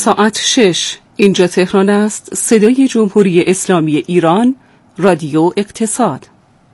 ساعت 6 اینجا تهران است. صدای جمهوری اسلامی ایران، رادیو اقتصاد.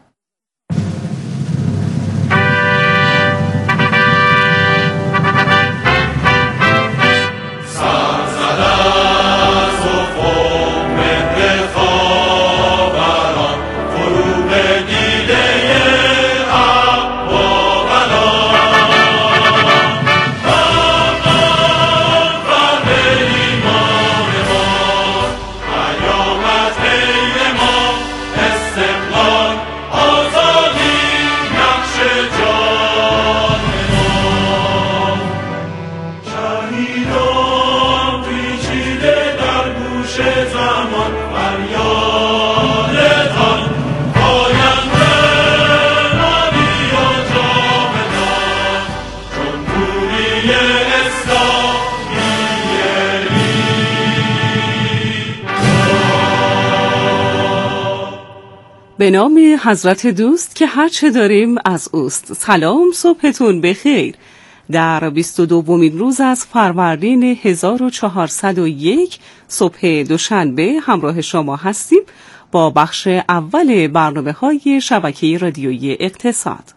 به نام حضرت دوست که هرچه داریم از اوست. سلام، صبحتون بخیر. در 22مین روز از فروردین 1401 صبح دوشنبه همراه شما هستیم با بخش اول برنامه‌های شبکه رادیویی اقتصاد.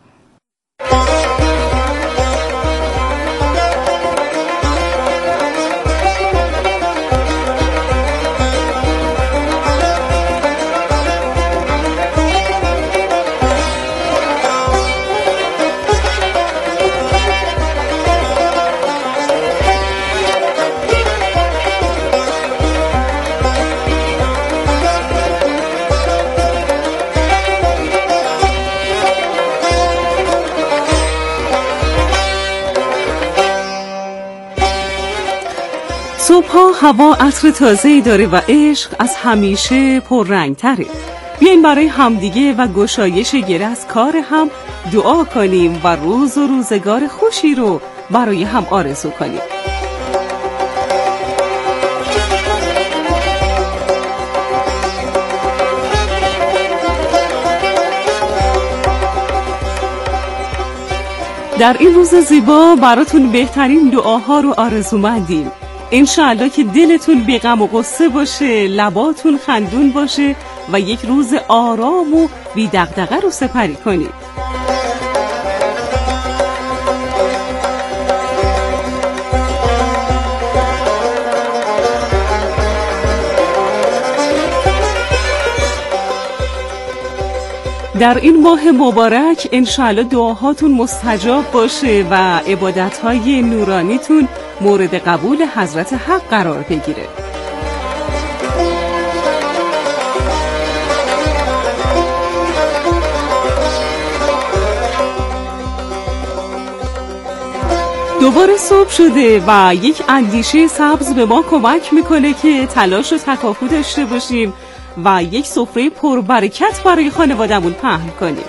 صبح‌ها هوا عطر تازه‌ای داره و عشق از همیشه پررنگ تره. بیاین برای همدیگه و گشایش گره از کار هم دعا کنیم و روز و روزگار خوشی رو برای هم آرزو کنیم. در این روز زیبا براتون بهترین دعاها رو آرزومندیم. انشاءالله که دلتون بی غم و غصه باشه، لباتون خندون باشه و یک روز آرام و بی دغدغه رو سپری کنید. در این ماه مبارک انشاءالله دعاهاتون مستجاب باشه و عبادتهای نورانیتون مورد قبول حضرت حق قرار بگیره. دوباره صبح شده و یک اندیشه سبز به ما کمک میکنه که تلاش و تکاپو داشته باشیم و یک سفره پربرکت برای خانوادمون پهن کنیم.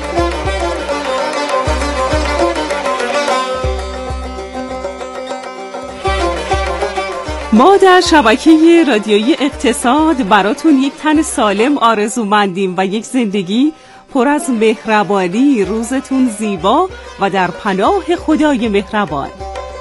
ما در شبکه رادیویی اقتصاد براتون یک تن سالم آرزومندیم و یک زندگی پر از مهربانی. روزتون زیبا و در پناه خدای مهربان.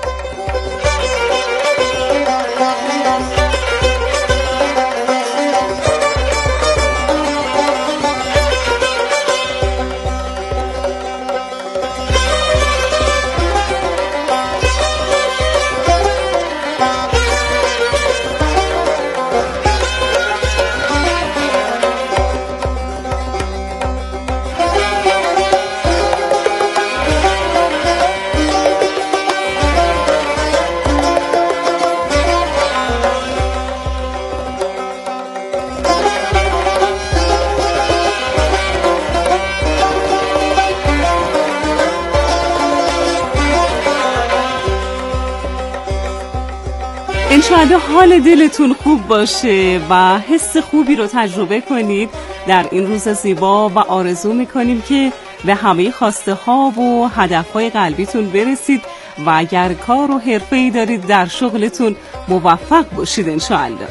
انشاءالله حال دلتون خوب باشه و حس خوبی رو تجربه کنید در این روز زیبا و آرزو میکنیم که به همه خواسته ها و هدف های قلبیتون برسید و اگر کار و حرفه‌ای دارید در شغلتون موفق باشید انشاءالله.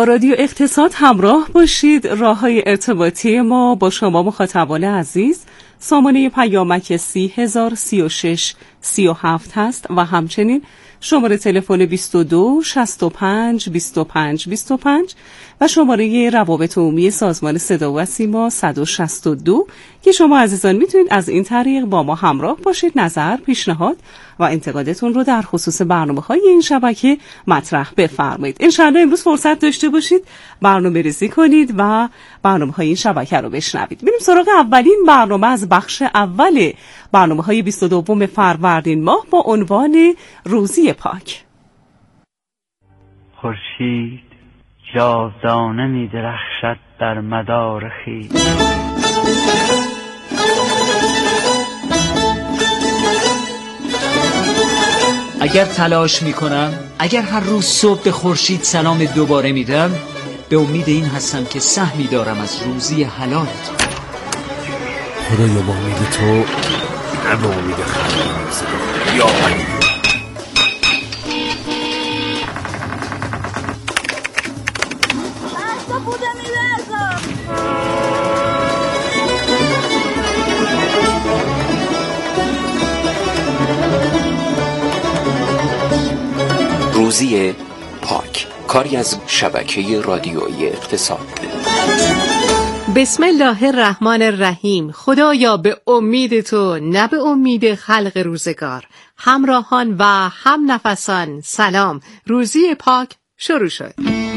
با رادیو اقتصاد همراه باشید. راه‌های ارتباطی ما با شما مخاطبان عزیز سامانه پیامک 30,036 37 هست و همچنین شماره تلفن 22 65 25 25 و شماره روابط عمومی سازمان صدا و سیما 162 که شما عزیزان میتونید از این طریق با ما همراه باشید، نظر، پیشنهاد و انتقادتون رو در خصوص برنامه‌های این شبکه مطرح بفرمایید. انشاءالله امروز فرصت داشته باشید برنامه‌ریزی کنید و برنامه‌های این شبکه رو بشنوید. بریم سراغ اولین برنامه از بخش اول برنامه‌های 22 فروردین ماه با عنوان روزی پاک. خورشید جاودانه می درخشد در مدار خویش. اگر تلاش میکنم، اگر هر روز صبح به خورشید سلام دوباره میدم، به امید این هستم که سهمی دارم از روزی حلالت. خدایا با امید تو، نه به امید خلق یا علی. روزی پاک، کاری از شبکه رادیویی اقتصاد. بسم الله الرحمن الرحیم. خدایا به امید تو، نه به امید خلق روزگار. همراهان و هم نفسان سلام. روزی پاک شروع شد.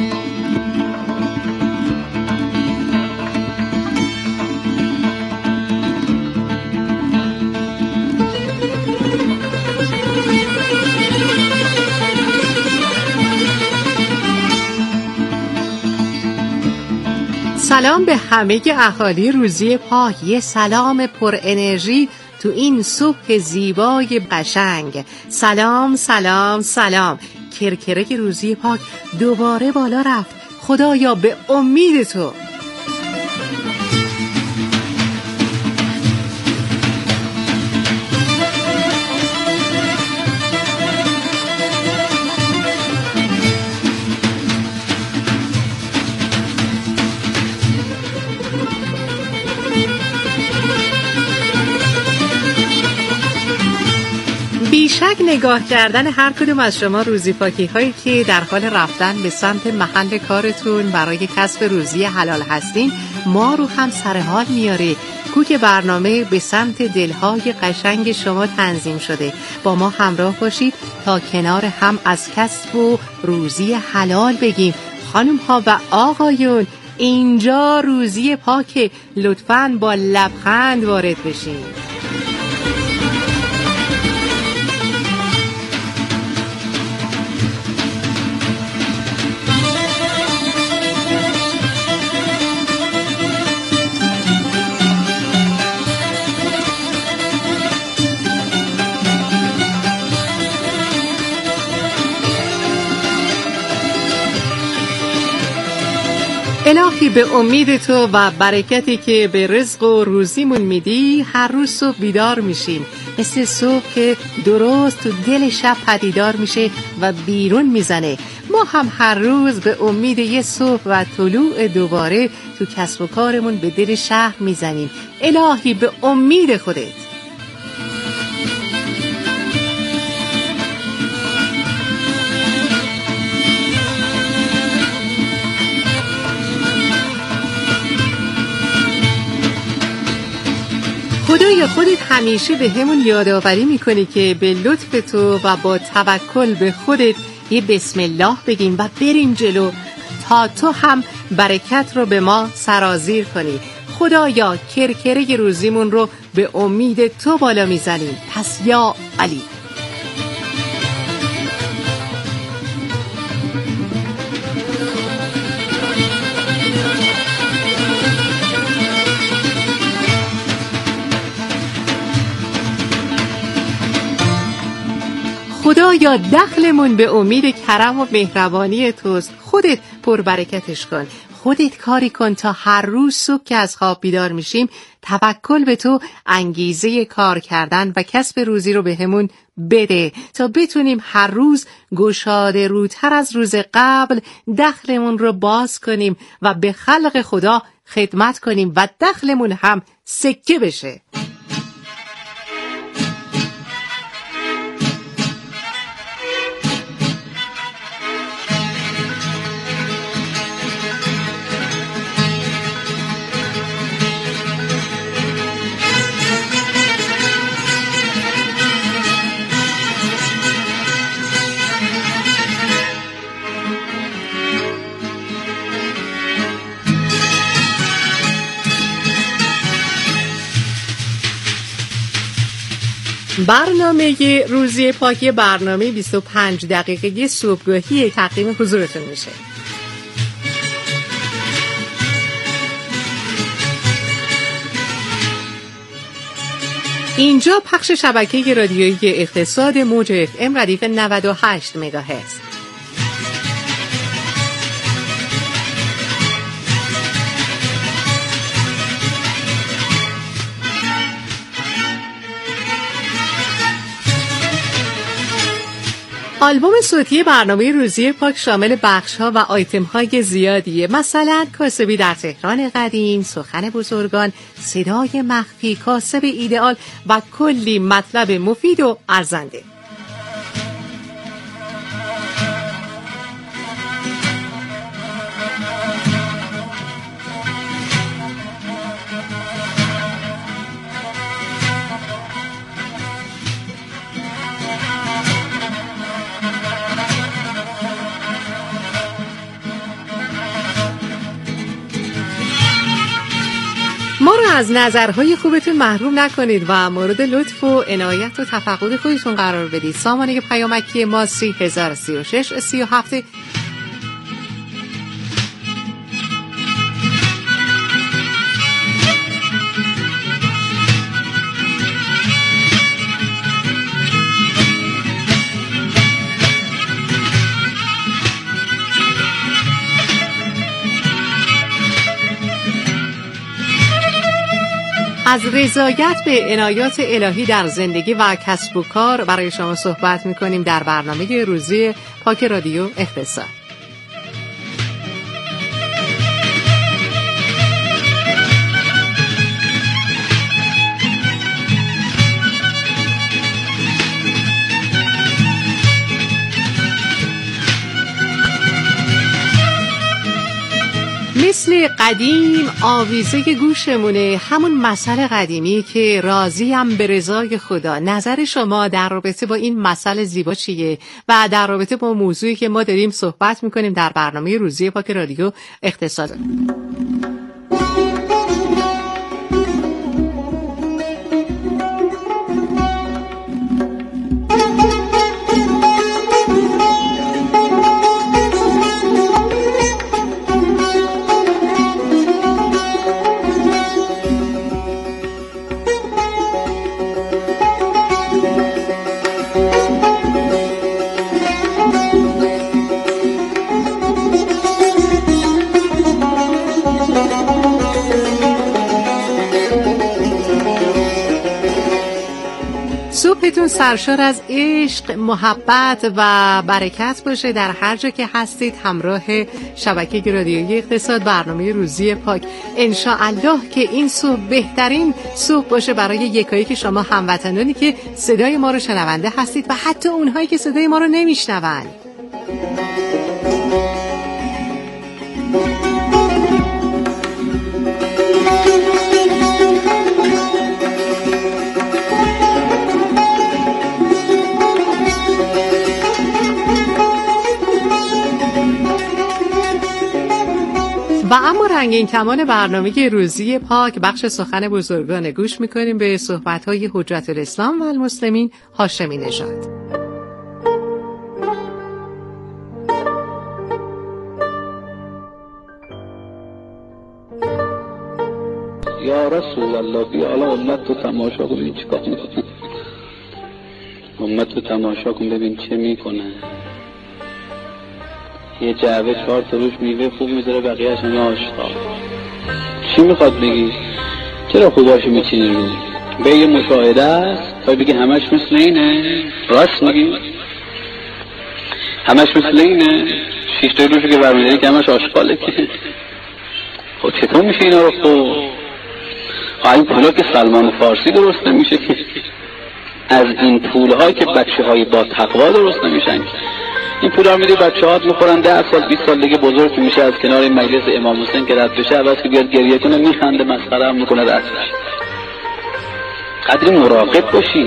سلام به همه اهالی روزی پاک. یه سلام پر انرژی تو این صبح زیبای قشنگ. سلام سلام سلام. کرکرک روزی پاک دوباره بالا رفت. خدایا به امید تو. بیشک نگاه کردن هر کدوم از شما روزی پاکی هایی که در حال رفتن به سمت محل کارتون برای کسب روزی حلال هستین ما رو هم سر حال میاره. کوک برنامه به سمت دلهای قشنگ شما تنظیم شده. با ما همراه باشید تا کنار هم از کسب و روزی حلال بگیم. خانم ها و آقایون، اینجا روزی پاک، لطفاً با لبخند وارد بشین. الهی به امید تو و برکتی که به رزق و روزیمون میدی هر روز صبح بیدار میشیم، مثل صبح که درست تو دل شب پدیدار میشه و بیرون میزنه. ما هم هر روز به امید یه صبح و طلوع دوباره تو کسب و کارمون به دل شهر میزنیم. الهی به امید خودت. خدایا خودت همیشه به همون یادآوری میکنی که به لطف تو و با توکل به خودت یه بسم الله بگیم و بریم جلو تا تو هم برکت رو به ما سرازیر کنی. خدایا کرکره روزیمون رو به امید تو بالا میزنیم. پس یا علی. خدایا دخلمون به امید کرم و مهربانی توست. خودت پربرکتش کن. خودت کاری کن تا هر روز صبح که از خواب بیدار میشیم توکل به تو انگیزه کار کردن و کسب روزی رو بهمون بده تا بتونیم هر روز گشاده روتر از روز قبل دخلمون رو باز کنیم و به خلق خدا خدمت کنیم و دخلمون هم سکه بشه. برنامه روزی پاکی برنامه 25 دقیقه صبحگاهی تقدیم حضورتون میشه. اینجا پخش شبکه رادیویی اقتصاد موج FM ردیف 98 مگاهرتز. آلبوم صوتی برنامه روزی پاک شامل بخش‌ها و آیتم‌های زیادیه، مثلا کاسبی در تهران قدیم، سخن بزرگان، صدای مخفی، کاسب ایدئال و کلی مطلب مفید و ارزنده. ما رو از نظرهای خوبتون محروم نکنید و مورد لطف و عنایت و تفقد خودتون قرار بدید. سامانه پیامکی ما 3036 37. از رضایت به عنایات الهی در زندگی و کسب و کار برای شما صحبت می‌کنیم در برنامه روزی پاک رادیو اقتصاد. مثل قدیم آویزه گوشمونه، همون مسئله قدیمی که راضیم به رضای خدا. نظر شما در رابطه با این مسئله زیبا چیه و در رابطه با موضوعی که ما داریم صحبت میکنیم در برنامه روزی پاک رادیو اقتصاد؟ صبحتون سرشار از عشق، محبت و برکت باشه در هر جا که هستید. همراه شبکه رادیویی اقتصاد برنامه روزی پاک، انشاءالله که این صبح بهترین صبح باشه برای یکایی که شما هموطنانی که صدای ما رو شنونده هستید و حتی اونهایی که صدای ما رو نمیشنوند. و اما رنگین کمان برنامه روزی پاک بخش سخن بزرگان گوش میکنیم به صحبت‌های حجت الاسلام و المسلمین هاشمی نژاد. یا رسول الله بیا حالا امت رو تماشا کن ببین چیکار میکنه. امت رو تماشا کن ببین چه میکنه. یه جعبه 4 تا روش میوه خوب میذاره، بقیه‌اش همه آشغال. چی میخواد بگی؟ چرا خوباشو میچینی رو؟ به یه مشاهده است تا بگی همش مثل اینه؟ راست میگی؟ همش مثل اینه؟ 6 تا روشو که برمیداری که همش آشغاله که. خب چطور میشه اینا رو خب؟ این پولا که سلمان فارسی درست نمیشه که. از این پول‌ها که بچه‌های با تقوا درست نمیشن. این پولا میدی بچه‌هات میخورن 10 سال 20 سال دیگه بزرگ میشه، از کنار این مجلس امام حسین که رد بشه عوض که بیاد گریه کنه میخنده مسخره هم میکنه دست. قدری مراقب باشی.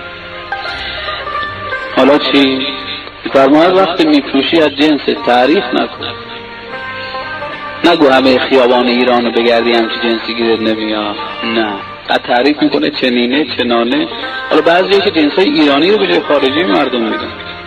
حالا چی؟ فرماید وقتی میفروشی از جنس تعریف نکن. نگو همه خیابان ایرانو بگردی همچی جنسی گیرت نمیاد. نه، قد تعریف میکنه چنینه چنانه. حالا بعضیه که جنسای ایرانی رو به جای خارجی مردم میدن.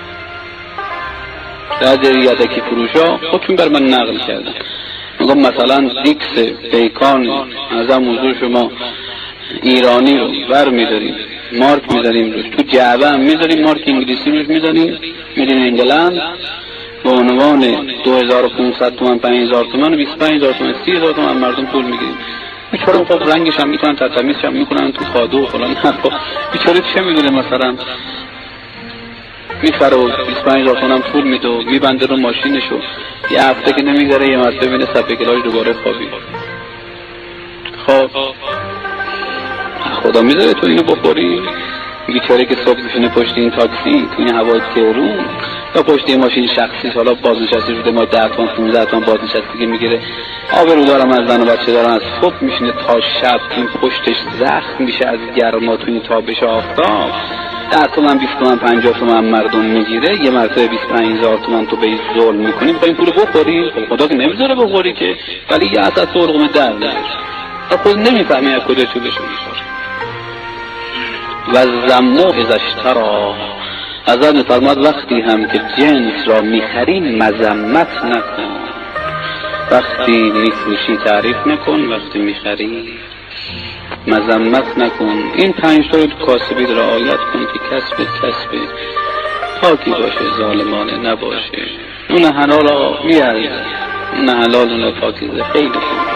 در یدکی فروشا خودشون بر من نقل کردن. میگم مثلا دیکس پیکان از هم حضور شما ایرانی رو بر میداریم، مارک میداریم روش، تو جعبه هم میداریم مارک انگلیسی روش میداریم، میدیم انگلند به عنوان 2500 تومن 5000 تومن و 25000 تومن 30000 تومن مردم پول میگیریم. بیچاره خب رنگش هم میکنن، تمیزش هم میکنن تو کادو و فلان. خب بیچاره چه میدونه مثلا میخره و 25000 تومن پول میده و میبنده رو ماشینشو، یه هفته که نمیگذره یه مرتبه ببینه صفحه کلاژ دوباره خوابید. خب خدا میذاره تو اینو بخوری؟ بیچاره که صبح میشونه پشت این تاکسی تو این هوای تهرون یا پشت این ماشین شخصی، حالا بازنشسته شده ما 10 تومن 15 تومن بازنشسته که میگیره، آبرو دارم از زن و بچه دارم، از صبح میشینه تا شب این پشتش زخم میشه از گرما تو این تابش آفتاب. 10 تومن 20 تومن 50 تومن مردم میگیره، یه مرتبه 25000 تومن تو به این ظلم میکنی، میخوای این پولو بخوری؟ خدا که نمیذاره بخوری که، ولی یه عدد سرقم در میاره. خود نمیفهمی از کجا چولشو میخوره. و زمو ازشترا ازاد میفرماد وقتی هم که جنس را میخری مذمت نکن، وقتی میفروشی تعریف نکن، وقتی میخری مذمت نکن. این 5 تا تو کاسبی رعایت کن که کسب پاکی باشه، ظالمانه نباشه. اون حلال را میارزه، اون حلال اون پاکیزه، خیلی خوب.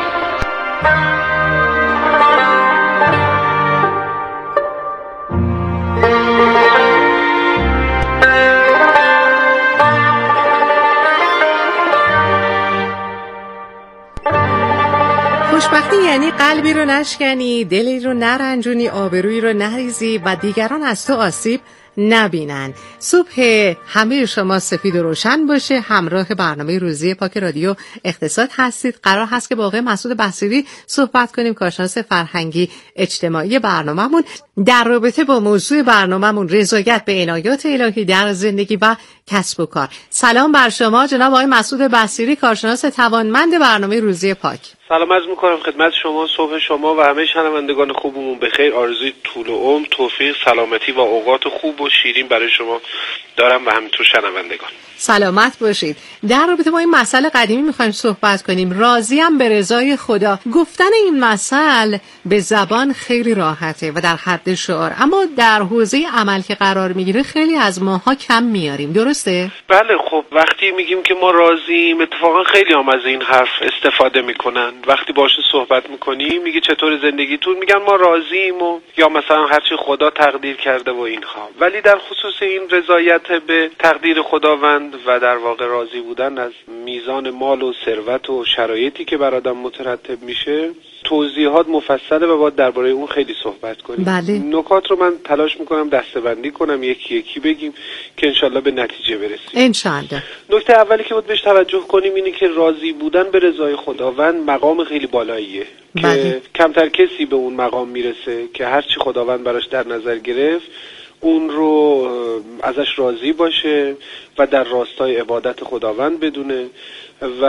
خوشبختی یعنی قلبی رو نشکنی، دلی رو نرنجونی، آبرویی رو نریزی و دیگران از تو آسیب نبینن. صبح همه شما سفید و روشن باشه. همراه برنامه روزی پاک رادیو اقتصاد هستید. قرار هست که با آقای مسعود بصیری صحبت کنیم، کارشناس فرهنگی اجتماعی برنامه‌مون، در رابطه با موضوع برنامه‌مون رضایت به عنایات الهی در زندگی و کسب و کار. سلام بر شما جناب آقای مسعود بصیری، کارشناس توانمند برنامه روزی پاک. سلام عرض می‌کنم خدمت شما. صبح شما و همه شنوندگان خوبمون بخیر. آرزوی طول عمر، توفیق، سلامتی و اوقات خوب و شیرین برای شما دارم و همینطور شنوندگان. سلامت باشید. در رابطه با این مسئله قدیمی می‌خوایم صحبت کنیم. راضیم به رضای خدا. گفتن این مسئله به زبان خیلی راحته و در حد شعار، اما در حوزه عمل که قرار میگیره خیلی از ماها کم میاریم. درسته؟ بله. خب وقتی میگیم که ما راضییم، اتفاقا خیلی هم از این حرف استفاده میکنن. وقتی باشه صحبت میکنی میگه چطور زندگیتون، میگن ما راضییم و یا مثلا هرچی خدا تقدیر کرده و اینها. ولی در خصوص این رضایت به تقدیر خداوند و در واقع راضی بودن از میزان مال و ثروت و شرایطی که بر آدم مترتب میشه، توضیحات مفصله و باید درباره اون خیلی صحبت کنیم. بله. نکات رو من تلاش میکنم دسته‌بندی کنم، یکی یکی بگیم که انشالله به نتیجه برسیم. انشالله. نکته اولی که باید بهش توجه کنیم اینه که راضی بودن به رضای خداوند مقام خیلی بالاییه. بله. که کمتر کسی به اون مقام میرسه که هرچی خداوند براش در نظر گرفت اون رو ازش راضی باشه و در راستای عبادت خداوند بدونه و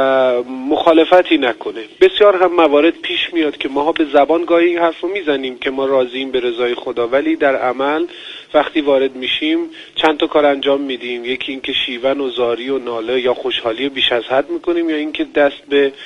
مخالفتی نکنه. بسیار هم موارد پیش میاد که ماها به زبان گاهی این حرف رو میزنیم که ما راضییم به رضای خدا، ولی در عمل وقتی وارد میشیم چند تا کار انجام میدیم. یکی این که شیون و زاری و ناله یا خوشحالی بیش از حد میکنیم، یا این که دست به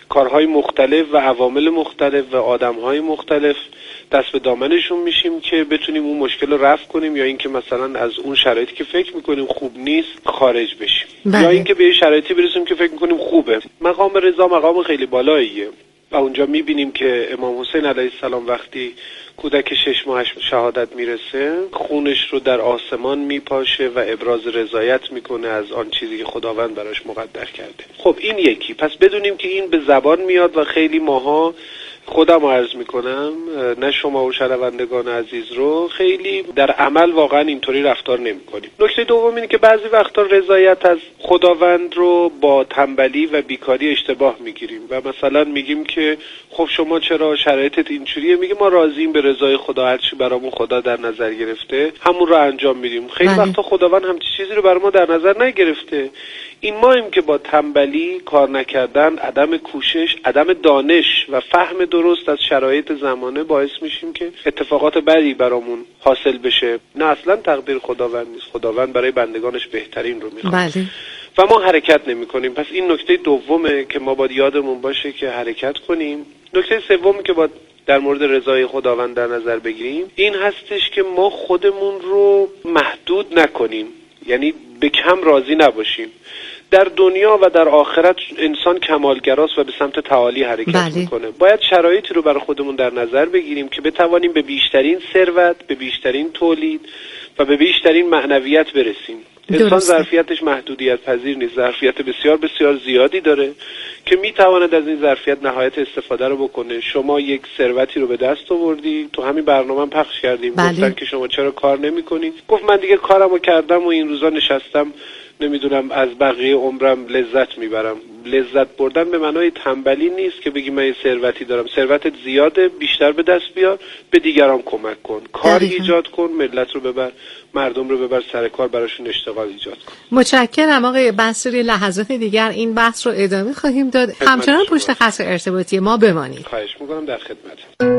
کارهای مختلف و عوامل مختلف و آدمهای مختلف دست به دامنشون میشیم که بتونیم اون مشکل رو رفع کنیم، یا اینکه مثلا از اون شرایطی که فکر میکنیم خوب نیست خارج بشیم، یا اینکه به شرایطی برسیم که فکر میکنیم خوبه. مقام رضا مقام خیلی بالاییه و اونجا میبینیم که امام حسین علیه السلام وقتی کودک 6 ماهش شهادت میرسه، خونش رو در آسمان میپاشه و ابراز رضایت میکنه از آن چیزی که خداوند براش مقدر کرده. خب این یکی. پس بدونیم که این به زبان میاد و خیلی ماها، خودم عرض میکنم نه شما و شنوندگان عزیز رو، خیلی در عمل واقعا اینطوری رفتار نمیکنیم. نکته دوم اینه که بعضی وقتا رضایت از خداوند رو با تنبلی و بیکاری اشتباه میگیریم و مثلا میگیم که خب شما چرا شرایطت اینجوریه؟ میگیم ما راضییم به رضای خدا، هر چی برامون خدا در نظر گرفته همون رو انجام میدیم. خیلی وقتا خداوند همچین چیزی رو برای ما در نظر نگرفته. این ماییم که با تنبلی، کار نکردن، عدم کوشش، عدم دانش و فهم درست از شرایط زمانه باعث میشیم که اتفاقات بدی برامون حاصل بشه. نه اصلا تقدیر خداوند نیست، خداوند برای بندگانش بهترین رو میخواد. بله. و ما حرکت نمی کنیم. پس این نکته دومه که ما باید یادمون باشه که حرکت کنیم. نکته سومی که باید در مورد رضای خداوند در نظر بگیریم این هستش که ما خودمون رو محدود نکنیم، یعنی به کم راضی نباشیم. در دنیا و در آخرت انسان کمالگراست و به سمت تعالی حرکت میکنه. باید شرایطی رو برای خودمون در نظر بگیریم که بتوانیم به بیشترین ثروت، به بیشترین تولید و به بیشترین معنویت برسیم. انسان ظرفیتش محدودیت پذیر نیست، ظرفیت بسیار بسیار زیادی داره که میتواند از این ظرفیت نهایت استفاده رو بکنه. شما یک ثروتی رو به دست آوردی، تو همین برنامه پخش کردیم. گفتن که شما چرا کار نمی‌کنی؟ گفت من دیگه کارمو کردم و این روزا نشستم نمیدونم از بقیه عمرم لذت میبرم. لذت بردن به معنای تنبلی نیست که بگی من یه ثروتی دارم. ثروتت زیاده، بیشتر به دست بیار، به دیگران کمک کن، کار ایجاد کن، ملت رو ببر، مردم رو ببر سر کار، براشون اشتغال ایجاد کن. متشکرم آقای بصیری. لحظات دیگر این بحث رو ادامه خواهیم داد. همچنان پشت خط ارتباطی ما بمانید. خواهش میکنم، در خدمتم.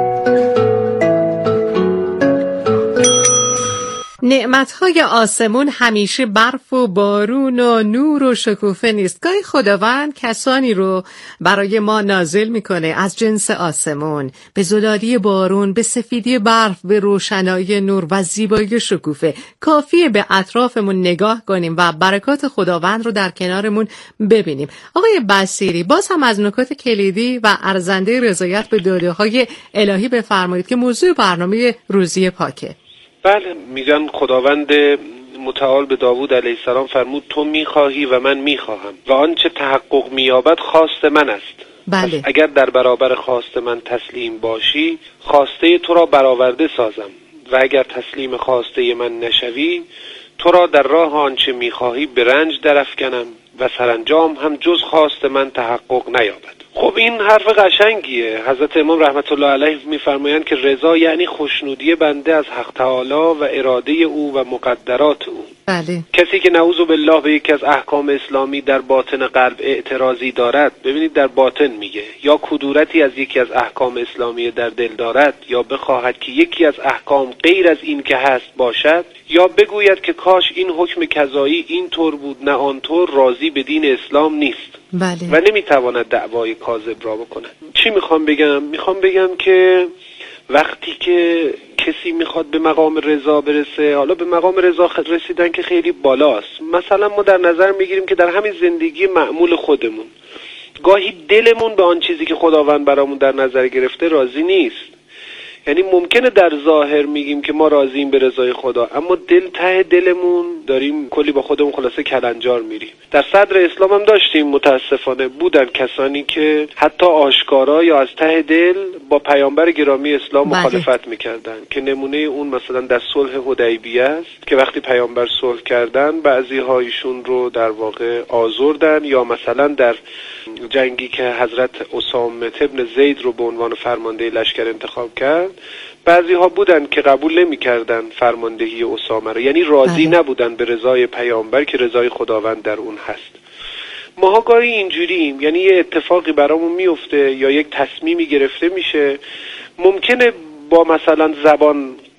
نعمتهای آسمون همیشه برف و بارون و نور و شکوفه نیست. گاهی خداوند کسانی رو برای ما نازل میکنه از جنس آسمون، به زلالی بارون، به سفیدی برف، به روشنایی نور و زیبایی شکوفه. کافیه به اطرافمون نگاه کنیم و برکات خداوند رو در کنارمون ببینیم. آقای بصیری، باز هم از نکات کلیدی و ارزنده رضایت به داده‌های الهی بفرمایید که موضوع برنامه روزی پاکه. بله، میگن خداوند متعال به داوود علیه السلام فرمود تو میخواهی و من میخواهم و آنچه تحقق مییابد خواست من است. بله. اگر در برابر خواست من تسلیم باشی خواسته تو را برآورده سازم و اگر تسلیم خواسته من نشوی تو را در راه آنچه میخواهی به رنج درافکنم و سرانجام هم جز خواست من تحقق نیابد. خب این حرف قشنگیه. حضرت امام رحمت الله علیه میفرمایند که رضا یعنی خوشنودی بنده از حق تعالی و اراده او و مقدرات او. بله. کسی که نعوذ بالله به یکی از احکام اسلامی در باطن قلب اعتراضی دارد، ببینید در باطن میگه، یا کدورتی از یکی از احکام اسلامی در دل دارد، یا بخواهد که یکی از احکام غیر از این که هست باشد، یا بگوید که کاش این حکم قضایی این طور بود نه آن طور، راضی به دین اسلام نیست. بله. و نمیتواند دعوای کاذب را بکند. چی میخوام بگم؟ میخوام بگم که وقتی که کسی میخواد به مقام رضا برسه، حالا به مقام رضا رسیدن که خیلی بالاست. مثلا ما در نظر میگیریم که در همین زندگی معمول خودمون گاهی دلمون به آن چیزی که خداوند برامون در نظر گرفته راضی نیست. یعنی ممکنه در ظاهر میگیم که ما راضییم به رضای خدا، اما ته دلمون داریم کلی با خودمون خلاصه کلنجار میریم. در صدر اسلام هم داشتیم، متاسفانه بودن کسانی که حتی آشکارا یا از ته دل با پیامبر گرامی اسلام مخالفت میکردن، که نمونه اون مثلا در صلح حدیبیه است که وقتی پیامبر صلح کردن بعضی هایشون رو در واقع آزردن، یا مثلا در جنگی که حضرت اسامه ابن زید رو به عنوان فرمانده لشکر انتخاب کرد، بعضی ها بودن که قبول نمی کردن فرماندهی اسامه رو، یعنی راضی نبودن به رضای پیامبر که رضای خداوند در اون هست. ماها گاهی اینجوریم، یعنی یه اتفاقی برامون میفته یا یک تصمیمی گرفته میشه، ممکنه با مثلا زبان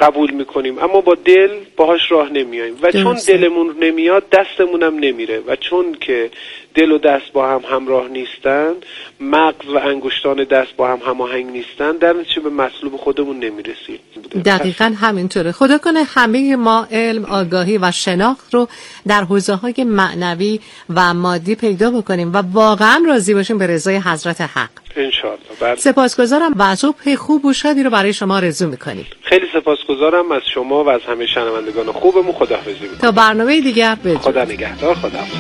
قبول میکنیم اما با دل باهاش راه نمیاییم و چون دلمون نمیاد دستمونم نمیره و چون که دل و دست با هم همراه نیستن، مغز و انگشتان دست با هم هماهنگ نیستن، در نتیجه به مطلوب خودمون نمیرسیم. دقیقاً همینطوره. خدا کنه همه ما علم، آگاهی و شناخت رو در حوزه‌های معنوی و مادی پیدا بکنیم و واقعاً راضی باشیم به رضای حضرت حق. انشاءالله. سپاسگزارم و صبح خوب و شادی رو برای شما آرزو می‌کنیم. خیلی سپاسگزارم از شما و از همه شنوندگان خوبمون. خداحافظی می‌کنم. تا برنامه دیگر بدرود. خدا نگهدار. خداحافظ.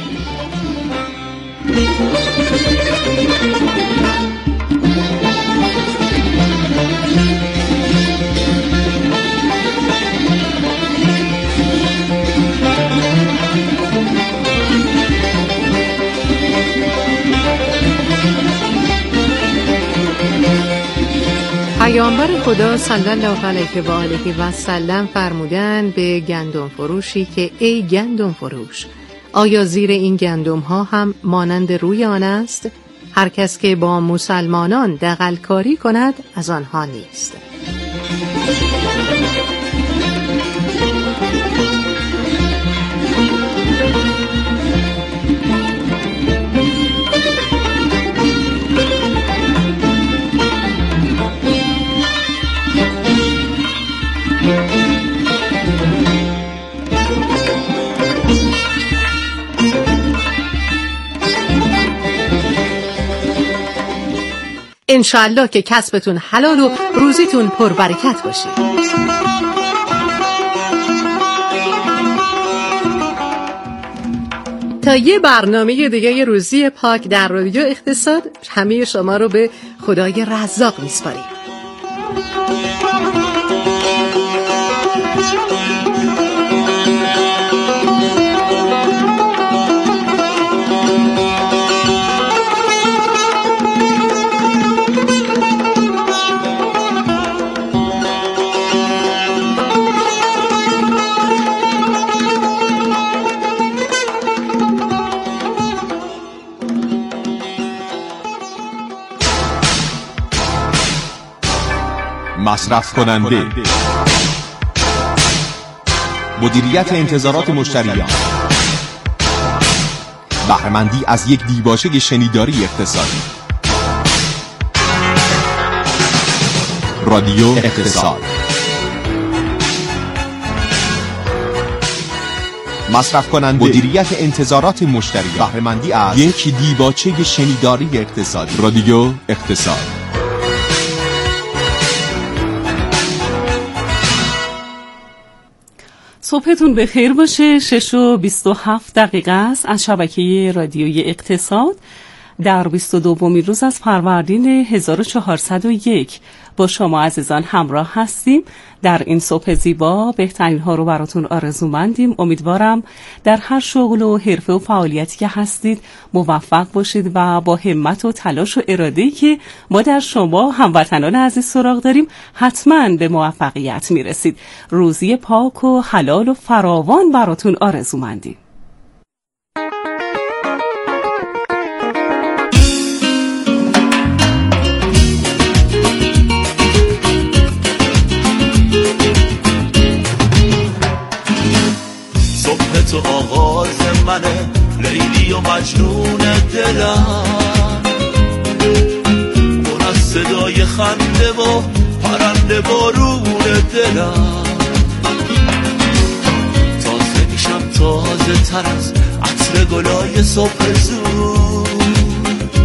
پیامبر خدا صلی الله علیه و آله و سلم فرمودند به گندم فروشی که ای گندم فروش، آیا زیر این گندم ها هم مانند روی آن است؟ هر کس که با مسلمانان دغل‌کاری کند از آنها نیست. انشالله که کسبتون حلال و روزیتون پربرکت باشه. تا یه برنامه دیگه روزی پاک در رادیو اقتصاد، همه شما رو به خدای رزاق میسپاریم. مصرف کننده، مدیریت انتظارات مشتریان، بهره‌مندی از یک دیباچه شنیداری اقتصادی. رادیو اقتصاد. مصرف کننده، مدیریت انتظارات مشتریان، بهره‌مندی از یک دیباچه شنیداری اقتصادی. رادیو اقتصاد. صبحتون بخیر باشه. 6:27 است از شبکه رادیوی اقتصاد در 22مین روز از فروردین 1401 با شما عزیزان همراه هستیم. در این صبح زیبا بهترین ها رو براتون آرزومندیم. امیدوارم در هر شغل و حرفه و فعالیتی که هستید موفق باشید و با همت و تلاش و اراده‌ای که ما در شما هموطنان عزیز سراغ داریم حتما به موفقیت میرسید. روزی پاک و حلال و فراوان براتون آرزومندیم. تو آغاز منه لیلی و مجنون دلم، پر از صدای خنده و پرنده بارون دلم. تازه میشم تازه تر از عطر گلای صبح زود،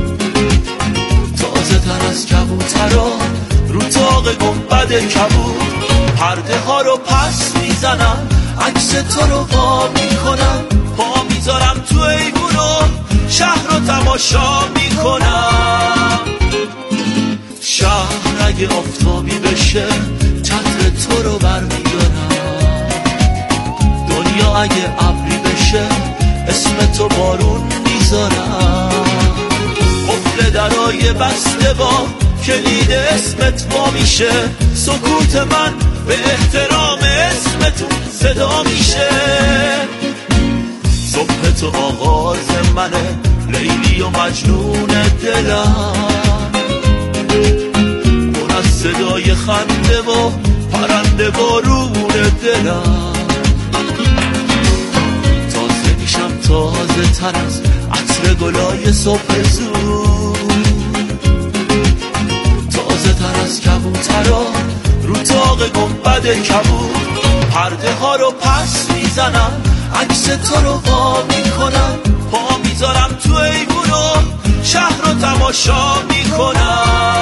تازه تر از کبوترا رو تاق گنبد کبود. پرده ها رو پس میزنم، عکس تو رو پا میکنم، پا میذارم تو ایوونو شهر رو تماشا میکنم. شهر اگه آفتابی بشه چتر تو رو برمیدارم، دنیا اگه ابری بشه اسم تو بارون میذارم. قفل درای بسته با کلید اسمت وا میشه، سکوت من به احترام اسمتون صدا میشه. صبح تو آغاز منه لیلی و مجنون دلم، پر از صدای خنده و پرنده بارون دلم، تازه میشم تازه تر از عطر گلای صبح زود، تازه تر از کبوترا رو تاق گنبد کبود. پرده ها رو پس میزنم، عکس تو رو وا میکنم، پا میذارم تو ایوونو شهر رو تماشا میکنم.